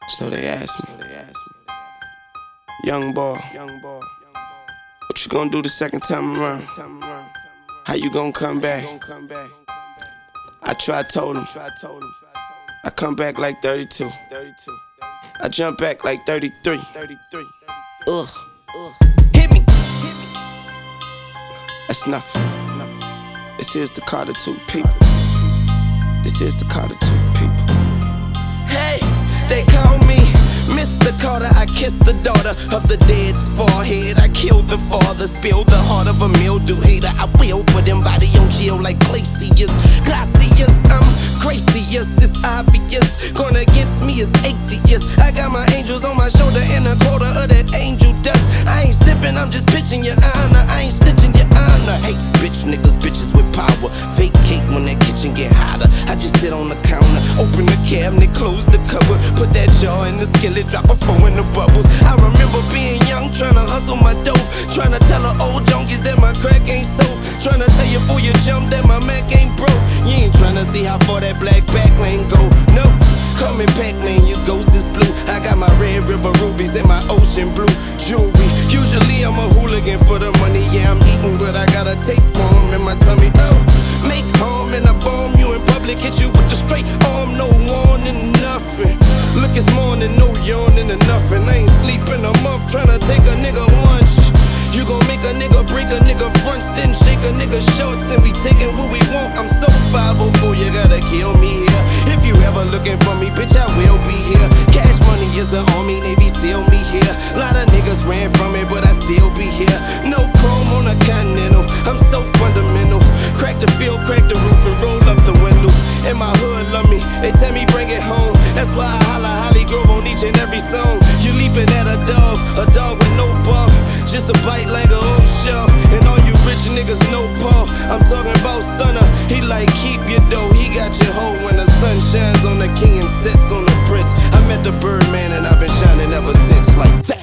So they asked me, young boy, what you gonna do the second time around? How you gonna come back? Told him, I come back like 32. I jump back like 33. Hit me. That's nothing. This is the Carter 2 people. This is the Carter 2 people. Hey, they call me Mr. Carter. I kissed the daughter of the dead's forehead. I killed the father, spilled the heart of a mildew hater. I will put him body on chill like Glacius. I'm craziest, it's obvious. Going against me is atheist. I got my angels on my shoulder and a quarter of that angel dust. I ain't sniffing, I'm just pitching your honor. I ain't snitching your honor. Hey, bitch niggas, bitches with power. Vacate when that kitchen get hotter. I just sit on the counter, open the cabinet, close the cupboard, put that jar in the skillet, drop a four in the bubbles. I remember being young, trying to hustle my dough, trying to tell the old junkies that my crack ain't sold, trying to tell you before you jump that my Mac ain't broke. You ain't trying to see how far that black back lane go. No, call me Pac-Man, your ghost is blue. I got my Red River rubies and my ocean blue jewelry. Usually I'm a hooligan for the money, yeah I'm eating, but I got a tape form in my tummy. Oh, make harm and I bomb you in public, hit you with the straight arm, no warning, nothing. Look, it's morning, no yawning or nothing. I ain't sleeping a month trying to take a nigga lunch. You gon' make a nigga break a nigga fronts, then shake a nigga shorts, and we taking what we want. I'm so 504, you gotta kill me here. If you ever looking for me, bitch, I will be here. Cash money is the army, Navy SEAL me here. Lot of niggas ran from it, but I still be here. No chrome on a Continental, I'm so fundamental. Crack the field, crack the roof, and roll up the windows. And my hood love me, they tell me bring it home. That's why I holla Holly Grove on each and every song. You leaping at a dog with no bump, just a bite like an old shell. And all you rich niggas no paw. I'm talking about Stunner, he like keep your dough, he got your hoe. When the sun shines on the king and sets on the prince. I met the Birdman and I've been shining ever since like that.